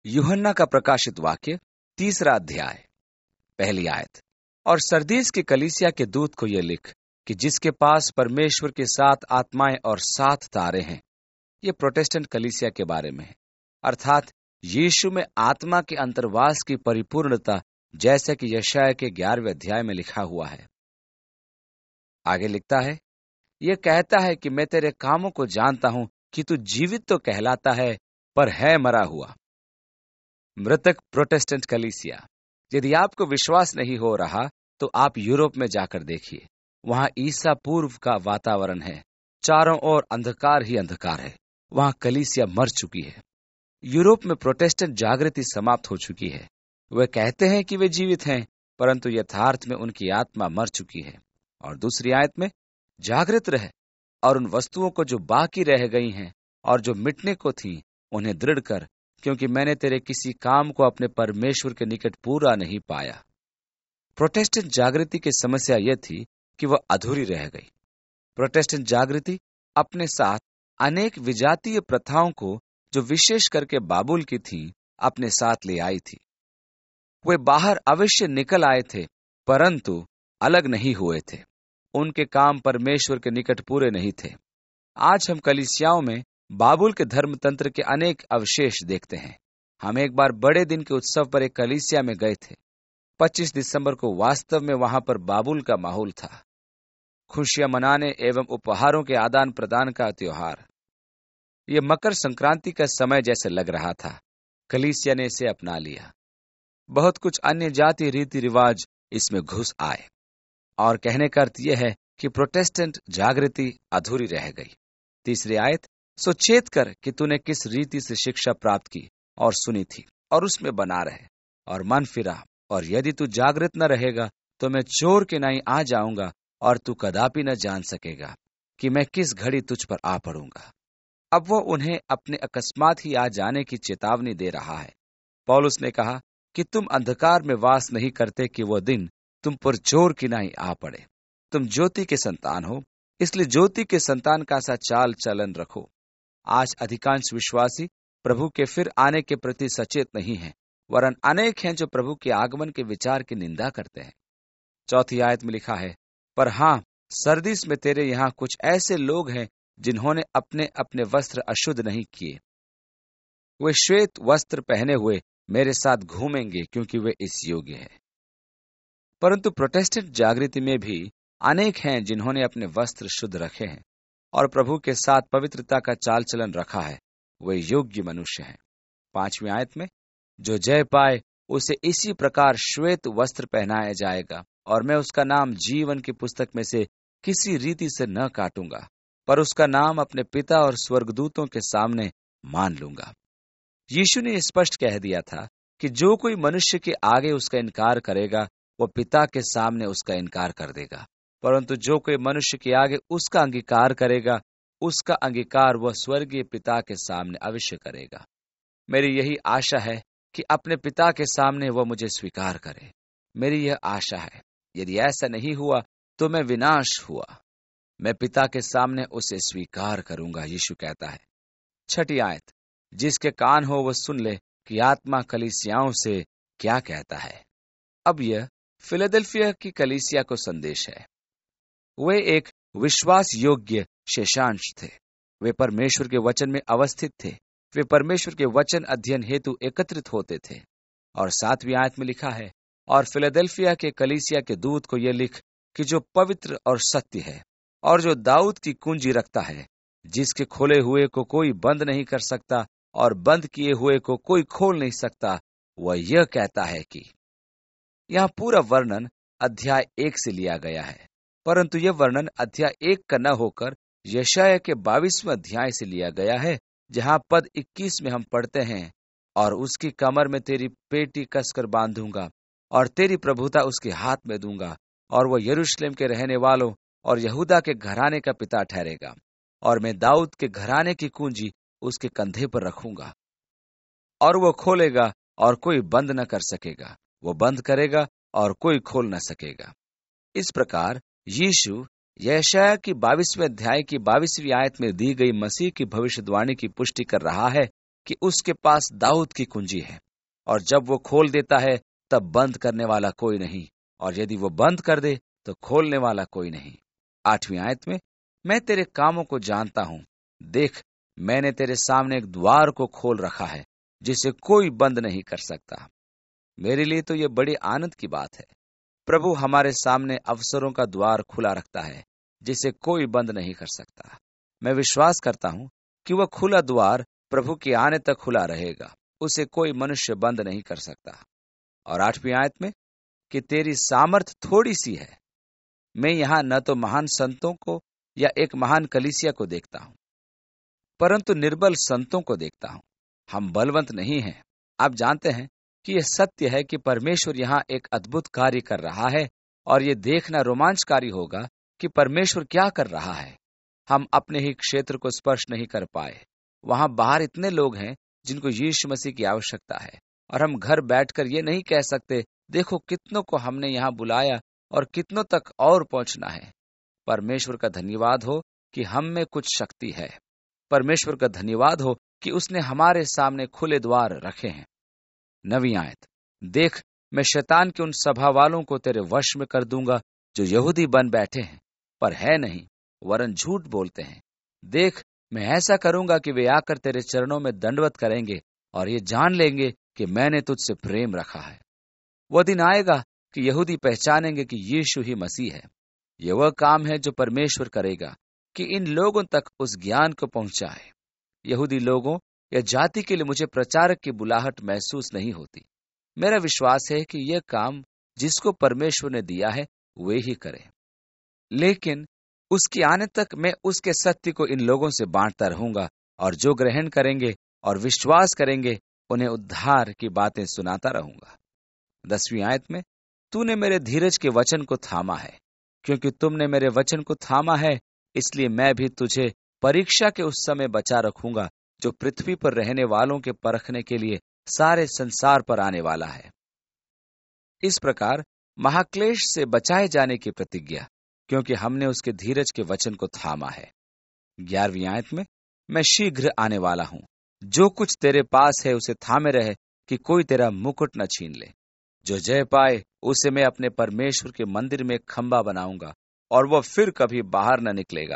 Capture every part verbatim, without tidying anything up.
यूहन्ना का प्रकाशित वाक्य तीसरा अध्याय पहली आयत। और सरदीस की कलीसिया के दूत को यह लिख कि जिसके पास परमेश्वर के सात आत्माएं और सात तारे हैं। ये प्रोटेस्टेंट कलीसिया के बारे में है, अर्थात यीशु में आत्मा के अंतर्वास की परिपूर्णता, जैसे कि यशायाह के ग्यारहवें अध्याय में लिखा हुआ है। आगे लिखता है, यह कहता है कि मैं तेरे कामों को जानता हूं कि तू जीवित तो कहलाता है पर है मरा हुआ। मृतक प्रोटेस्टेंट कलीसिया। यदि आपको विश्वास नहीं हो रहा तो आप यूरोप में जाकर देखिए। वहां ईसा पूर्व का वातावरण है, चारों ओर अंधकार ही अंधकार है। वहां कलीसिया मर चुकी है। यूरोप में प्रोटेस्टेंट जागृति समाप्त हो चुकी है। वे कहते हैं कि वे जीवित हैं, परंतु यथार्थ में उनकी आत्मा मर चुकी है। और दूसरी आयत में, जागृत रहे और उन वस्तुओं को जो बाकी रह गई हैं और जो मिटने को थीं उन्हें दृढ़ कर, क्योंकि मैंने तेरे किसी काम को अपने परमेश्वर के निकट पूरा नहीं पाया। प्रोटेस्टेंट जागृति की समस्या यह थी कि वह अधूरी रह गई। प्रोटेस्टेंट जागृति अपने साथ अनेक विजातीय प्रथाओं को, जो विशेष करके बाबुल की थीं, अपने साथ ले आई थी। वे बाहर अवश्य निकल आए थे, परंतु अलग नहीं हुए थे। उनके काम परमेश्वर के निकट पूरे नहीं थे। आज हम कलीसियाओं में बाबुल के धर्मतंत्र के अनेक अवशेष देखते हैं। हम एक बार बड़े दिन के उत्सव पर एक कलीसिया में गए थे। पच्चीस दिसंबर को वास्तव में वहां पर बाबुल का माहौल था। खुशियां मनाने एवं उपहारों के आदान प्रदान का त्योहार। यह मकर संक्रांति का समय जैसे लग रहा था। कलीसिया ने इसे अपना लिया। बहुत कुछ अन्य जाति रीति रिवाज इसमें घुस आए, और कहने का अर्थ यह है कि प्रोटेस्टेंट जागृति अधूरी रह गई। तीसरी आयत, सो चेत कर कि तूने किस रीति से शिक्षा प्राप्त की और सुनी थी, और उसमें बना रहे और मन फिरा। और यदि तू जागृत न रहेगा तो मैं चोर के नाई आ जाऊंगा, और तू कदापि न जान सकेगा कि मैं किस घड़ी तुझ पर आ पड़ूंगा। अब वो उन्हें अपने अकस्मात ही आ जाने की चेतावनी दे रहा है। पौलुस ने कहा कि तुम अंधकार में वास नहीं करते कि वो दिन तुम पर चोर की नाई आ पड़े। तुम ज्योति के संतान हो, इसलिए ज्योति के संतान का सा चाल चलन रखो। आज अधिकांश विश्वासी प्रभु के फिर आने के प्रति सचेत नहीं हैं, वरन अनेक हैं जो प्रभु के आगमन के विचार की निंदा करते हैं। चौथी आयत में लिखा है, पर हां, सरदीस में तेरे यहां कुछ ऐसे लोग हैं जिन्होंने अपने अपने वस्त्र अशुद्ध नहीं किए। वे श्वेत वस्त्र पहने हुए मेरे साथ घूमेंगे, क्योंकि वे इस योग्य है। परंतु प्रोटेस्टेंट जागृति में भी अनेक हैं जिन्होंने अपने वस्त्र शुद्ध रखे हैं और प्रभु के साथ पवित्रता का चाल चलन रखा है। वे योग्य मनुष्य हैं। पांचवी आयत में, जो जय पाए उसे इसी प्रकार श्वेत वस्त्र पहनाया जाएगा, और मैं उसका नाम जीवन की पुस्तक में से किसी रीति से न काटूंगा, पर उसका नाम अपने पिता और स्वर्गदूतों के सामने मान लूंगा। यीशु ने स्पष्ट कह दिया था कि जो कोई मनुष्य के आगे उसका इनकार करेगा, वो पिता के सामने उसका इनकार कर देगा, परंतु जो कोई मनुष्य के आगे उसका अंगीकार करेगा, उसका अंगीकार वह स्वर्गीय पिता के सामने अवश्य करेगा। मेरी यही आशा है कि अपने पिता के सामने वह मुझे स्वीकार करे। मेरी यह आशा है। यदि ऐसा नहीं हुआ तो मैं विनाश हुआ। मैं पिता के सामने उसे स्वीकार करूंगा, यीशु कहता है। छठी आयत, जिसके कान हो वह सुन ले कि आत्मा कलीसियाओं से क्या कहता है। अब यह फिलाडेल्फिया की कलीसिया को संदेश है। वे एक विश्वास योग्य शेषांश थे। वे परमेश्वर के वचन में अवस्थित थे। वे परमेश्वर के वचन अध्ययन हेतु एकत्रित होते थे। और सातवीं आयत में लिखा है, और फिलाडेल्फिया के कलीसिया के दूत को यह लिख कि जो पवित्र और सत्य है, और जो दाऊद की कुंजी रखता है, जिसके खोले हुए को कोई बंद नहीं कर सकता और बंद किए हुए को कोई खोल नहीं सकता, वह यह कहता है कि। यह पूरा वर्णन अध्याय एक से लिया गया है, परंतु यह वर्णन अध्याय एक का न होकर यशायाह के बाईसवें अध्याय से लिया गया है, जहां पद इक्कीस में हम पढ़ते हैं, और उसकी कमर में तेरी पेटी कसकर बांधूंगा और तेरी प्रभुता उसके हाथ में दूंगा, और वह यरूशलेम के रहने वालों और यहूदा के घराने का पिता ठहरेगा, और मैं दाऊद के घराने की कुंजी उसके कंधे पर रखूंगा, और वह खोलेगा और कोई बंद न कर सकेगा, वो बंद करेगा और कोई खोल न सकेगा। इस प्रकार यीशु यशायाह की बाईसवें अध्याय की बाईसवीं आयत में दी गई मसीह की भविष्यवाणी की पुष्टि कर रहा है, कि उसके पास दाऊद की कुंजी है, और जब वो खोल देता है तब बंद करने वाला कोई नहीं, और यदि वो बंद कर दे तो खोलने वाला कोई नहीं। आठवीं आयत में, मैं तेरे कामों को जानता हूं, देख मैंने तेरे सामने एक द्वार को खोल रखा है जिसे कोई बंद नहीं कर सकता। मेरे लिए तो यह बड़ी आनंद की बात है। प्रभु हमारे सामने अवसरों का द्वार खुला रखता है जिसे कोई बंद नहीं कर सकता। मैं विश्वास करता हूं कि वह खुला द्वार प्रभु के आने तक खुला रहेगा, उसे कोई मनुष्य बंद नहीं कर सकता। और आठवीं आयत में, कि तेरी सामर्थ थोड़ी सी है। मैं यहां न तो महान संतों को या एक महान कलीसिया को देखता हूं, परंतु निर्बल संतों को देखता हूं। हम बलवंत नहीं हैं। आप जानते हैं कि यह सत्य है कि परमेश्वर यहां एक अद्भुत कार्य कर रहा है, और यह देखना रोमांचकारी होगा कि परमेश्वर क्या कर रहा है। हम अपने ही क्षेत्र को स्पर्श नहीं कर पाए। वहां बाहर इतने लोग हैं जिनको यीशु मसीह की आवश्यकता है, और हम घर बैठकर ये नहीं कह सकते, देखो कितनों को हमने यहां बुलाया और कितनों तक और पहुंचना है। परमेश्वर का धन्यवाद हो कि हम में कुछ शक्ति है। परमेश्वर का धन्यवाद हो कि उसने हमारे सामने खुले द्वार रखे हैं। नवीं आयत, देख मैं शैतान के उन सभा वालों को तेरे वश में कर दूंगा जो यहूदी बन बैठे हैं पर है नहीं, वरन झूठ बोलते हैं। देख मैं ऐसा करूंगा कि वे आकर तेरे चरणों में दंडवत करेंगे और ये जान लेंगे कि मैंने तुझसे प्रेम रखा है। वह दिन आएगा कि यहूदी पहचानेंगे कि यीशु ही मसीह है। यह वह काम है जो परमेश्वर करेगा कि इन लोगों तक उस ज्ञान को पहुंचाए। यहूदी लोगों या जाति के लिए मुझे प्रचारक की बुलाहट महसूस नहीं होती। मेरा विश्वास है कि यह काम जिसको परमेश्वर ने दिया है वे ही करें, लेकिन उसके आने तक मैं उसके सत्य को इन लोगों से बांटता रहूंगा, और जो ग्रहण करेंगे और विश्वास करेंगे उन्हें उद्धार की बातें सुनाता रहूंगा। दसवीं आयत में, तूने मेरे धीरज के वचन को थामा है। क्योंकि तुमने मेरे वचन को थामा है, इसलिए मैं भी तुझे परीक्षा के उस समय बचा रखूंगा जो पृथ्वी पर रहने वालों के परखने के लिए सारे संसार पर आने वाला है। इस प्रकार महाक्लेश से बचाए जाने की प्रतिज्ञा, क्योंकि हमने उसके धीरज के वचन को थामा है। ग्यारहवीं आयत में, मैं शीघ्र आने वाला हूं। जो कुछ तेरे पास है उसे थामे रहे कि कोई तेरा मुकुट न छीन ले। जो जय पाए उसे मैं अपने परमेश्वर के मंदिर में खंबा बनाऊंगा, और वह फिर कभी बाहर न निकलेगा।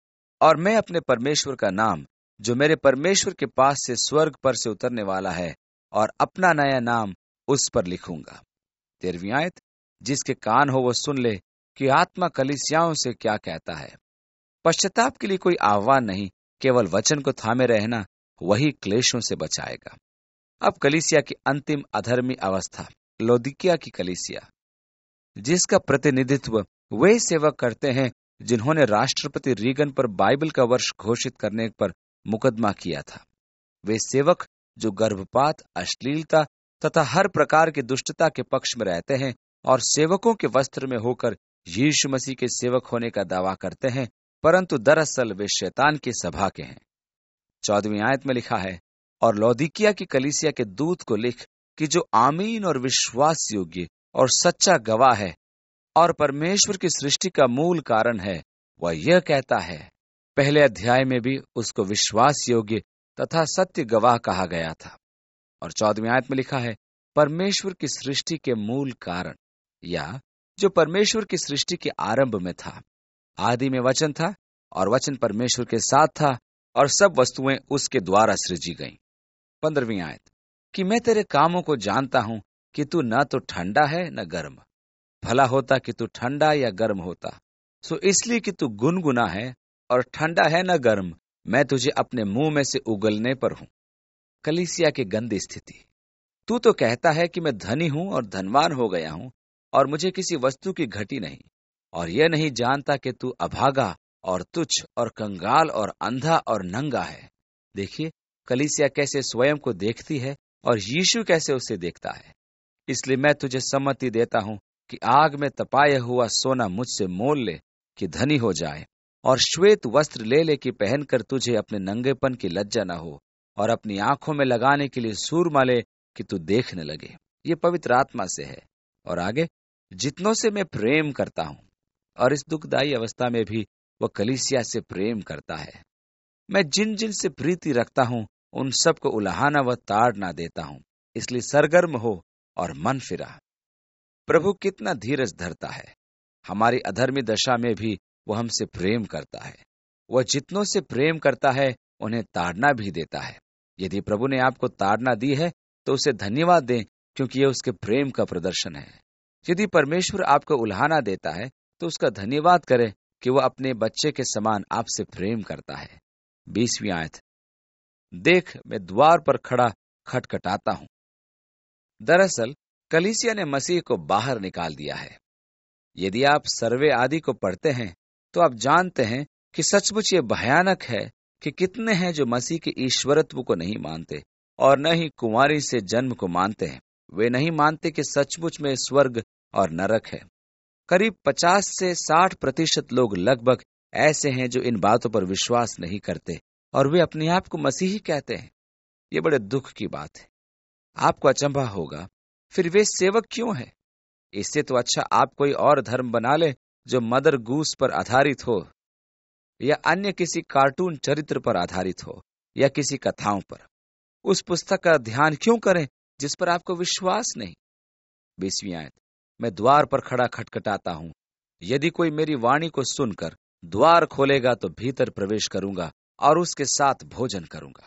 और मैं अपने परमेश्वर का नाम जो मेरे परमेश्वर के पास से स्वर्ग पर से उतरने वाला है, और अपना नया नाम उस पर लिखूंगा। तेरहवीं आयत, जिसके कान हो वो सुन ले कि आत्मा कलीसियाओं से क्या कहता है। पश्चाताप के लिए कोई आह्वान नहीं, केवल वचन को थामे रहना वही क्लेशों से बचाएगा। अब कलीसिया की अंतिम अधर्मी अवस्था, लौदीकिया की कलीसिया, जिसका प्रतिनिधित्व वे सेवक करते हैं जिन्होंने राष्ट्रपति रीगन पर बाइबल का वर्ष घोषित करने पर मुकदमा किया था। वे सेवक जो गर्भपात, अश्लीलता तथा हर प्रकार की दुष्टता के पक्ष में रहते हैं और सेवकों के वस्त्र में होकर यीशु मसीह के सेवक होने का दावा करते हैं, परंतु दरअसल वे शैतान की सभा के हैं। चौदहवीं आयत में लिखा है, और लौदीकिया की कलीसिया के दूत को लिख कि जो आमीन और विश्वास योग्य और सच्चा गवाह है और परमेश्वर की सृष्टि का मूल कारण है, वह यह कहता है। पहले अध्याय में भी उसको विश्वास योग्य तथा सत्य गवाह कहा गया था। और चौदहवीं आयत में लिखा है, परमेश्वर की सृष्टि के मूल कारण, या जो परमेश्वर की सृष्टि के आरंभ में था। आदि में वचन था, और वचन परमेश्वर के साथ था, और सब वस्तुएं उसके द्वारा सृजी गईं। पंद्रहवीं आयत, कि मैं तेरे कामों को जानता हूं कि तू न तो ठंडा है न गर्म। भला होता कि तू ठंडा या गर्म होता। सो इसलिए कि तू गुनगुना है और ठंडा है न गर्म, मैं तुझे अपने मुंह में से उगलने पर हूं। कलीसिया की गंदी स्थिति। तू तो कहता है कि मैं धनी हूं और धनवान हो गया हूं, और मुझे किसी वस्तु की घटी नहीं, और यह नहीं जानता कि तू अभागा और तुच्छ और कंगाल और अंधा और नंगा है। देखिए कलीसिया कैसे स्वयं को देखती है और यीशु कैसे उसे देखता है। इसलिए मैं तुझे सम्मति देता हूं कि आग में तपाया हुआ सोना मुझसे मोल ले कि धनी हो जाए, और श्वेत वस्त्र ले ले कि पहनकर तुझे अपने नंगेपन की लज्जा न हो, और अपनी आंखों में लगाने के लिए सूरमा ले कि तू देखने लगे। ये पवित्र आत्मा से है। और आगे, जितनों से मैं प्रेम करता हूं, और इस दुखदायी अवस्था में भी वह कलीसिया से प्रेम करता है। मैं जिन जिन से प्रीति रखता हूं उन सब को उलाहना व ताड़ना देता हूं। इसलिए सरगर्म हो और मन फिरा। प्रभु कितना धीरज धरता है। हमारी अधर्मी दशा में भी वह हमसे प्रेम करता है। वह जितनों से प्रेम करता है उन्हें ताड़ना भी देता है। यदि प्रभु ने आपको ताड़ना दी है तो उसे धन्यवाद दें, क्योंकि यह उसके प्रेम का प्रदर्शन है। यदि परमेश्वर आपको उल्हाना देता है तो उसका धन्यवाद करें कि वह अपने बच्चे के समान आपसे प्रेम करता है। बीसवीं आयत, देख मैं द्वार पर खड़ा खटखटाता हूं। दरअसल कलीसिया ने मसीह को बाहर निकाल दिया है। यदि आप सर्वे आदि को पढ़ते हैं तो आप जानते हैं कि सचमुच ये भयानक है कि कितने हैं जो मसीह के ईश्वरत्व को नहीं मानते और न ही कुंवारी से जन्म को मानते हैं। वे नहीं मानते कि सचमुच में स्वर्ग और नरक है। करीब पचास से साठ प्रतिशत लोग लगभग ऐसे हैं जो इन बातों पर विश्वास नहीं करते और वे अपने आप को मसीही कहते हैं। ये बड़े दुख की बात है। आपको अचंभा होगा, फिर वे सेवक क्यों हैं? इससे तो अच्छा आप कोई और धर्म बना ले जो मदर गूस पर आधारित हो या अन्य किसी कार्टून चरित्र पर आधारित हो या किसी कथाओं पर। उस पुस्तक का ध्यान क्यों करें जिस पर आपको विश्वास नहीं। बीसवीं आयत, मैं द्वार पर खड़ा खटखटाता हूं। यदि कोई मेरी वाणी को सुनकर द्वार खोलेगा तो भीतर प्रवेश करूंगा और उसके साथ भोजन करूंगा।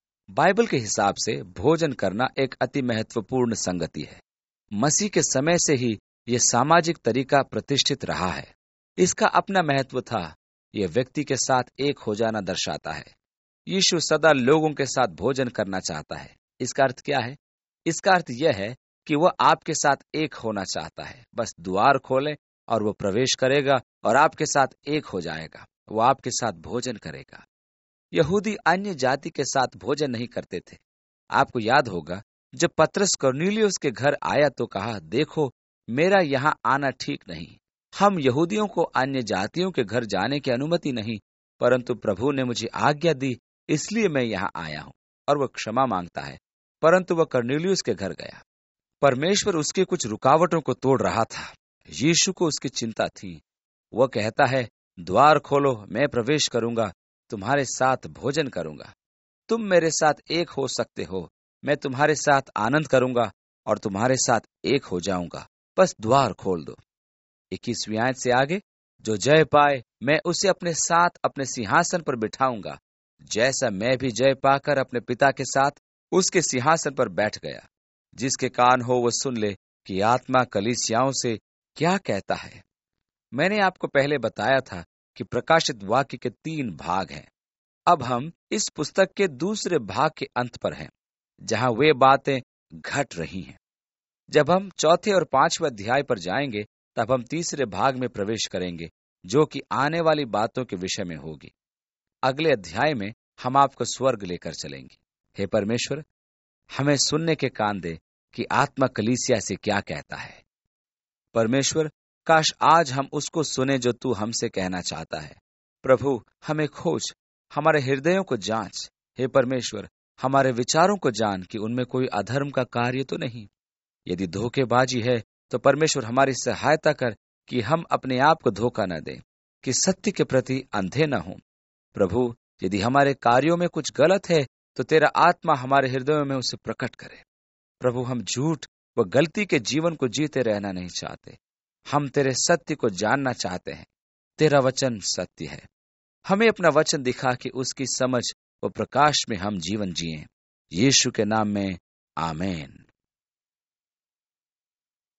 बाइबल के हिसाब से भोजन करना एक अति महत्वपूर्ण संगति है। मसीह के समय से ही यह सामाजिक तरीका प्रतिष्ठित रहा है। इसका अपना महत्व था। यह व्यक्ति के साथ एक हो जाना दर्शाता है। यीशु सदा लोगों के साथ भोजन करना चाहता है। इसका अर्थ क्या है? इसका अर्थ यह है कि वह आपके साथ एक होना चाहता है। बस द्वार खोले और वह प्रवेश करेगा और आपके साथ एक हो जाएगा। वह आपके साथ भोजन करेगा। यहूदी अन्य जाति के साथ भोजन नहीं करते थे। आपको याद होगा जब पतरस कर्नेलियुस के घर आया तो कहा, देखो मेरा यहाँ आना ठीक नहीं। हम यहूदियों को अन्य जातियों के घर जाने की अनुमति नहीं, परंतु प्रभु ने मुझे आज्ञा दी, इसलिए मैं यहाँ आया हूँ। और वह क्षमा मांगता है। परंतु वह कर्नेलियुस के घर गया। परमेश्वर उसके कुछ रुकावटों को तोड़ रहा था। यीशु को उसकी चिंता थी। वह कहता है, द्वार खोलो, मैं प्रवेश करूंगा, तुम्हारे साथ भोजन करूंगा। तुम मेरे साथ एक हो सकते हो। मैं तुम्हारे साथ आनंद करूंगा और तुम्हारे साथ एक हो जाऊंगा। बस द्वार खोल दो। इक्कीसवीं आयत से आगे, जो जय पाए मैं उसे अपने साथ अपने सिंहासन पर बिठाऊंगा, जैसा मैं भी जय पाकर अपने पिता के साथ उसके सिंहासन पर बैठ गया। जिसके कान हो वो सुन ले कि आत्मा कलीसियाओं से क्या कहता है। मैंने आपको पहले बताया था कि प्रकाशित वाक्य के तीन भाग हैं। अब हम इस पुस्तक के दूसरे भाग के अंत पर हैं, जहां वे बातें घट रही हैं। जब हम चौथे और पांचवें अध्याय पर जाएंगे तब हम तीसरे भाग में प्रवेश करेंगे, जो कि आने वाली बातों के विषय में होगी। अगले अध्याय में हम आपको स्वर्ग लेकर चलेंगे। हे परमेश्वर, हमें सुनने के कान दे कि आत्मा कलीसिया से क्या कहता है। परमेश्वर, काश आज हम उसको सुने जो तू हमसे कहना चाहता है। प्रभु, हमें खोज, हमारे हृदयों को जांच। हे परमेश्वर, हमारे विचारों को जान कि उनमें कोई अधर्म का कार्य तो नहीं। यदि धोखेबाजी है तो परमेश्वर हमारी सहायता कर कि हम अपने आप को धोखा न दें, कि सत्य के प्रति अंधे न हों। प्रभु, यदि हमारे कार्यों में कुछ गलत है तो तेरा आत्मा हमारे हृदयों में उसे प्रकट करे। प्रभु, हम झूठ व गलती के जीवन को जीते रहना नहीं चाहते। हम तेरे सत्य को जानना चाहते हैं। तेरा वचन सत्य है। हमें अपना वचन दिखा कि उसकी समझ व प्रकाश में हम जीवन जिएं। यीशु के नाम में आमीन।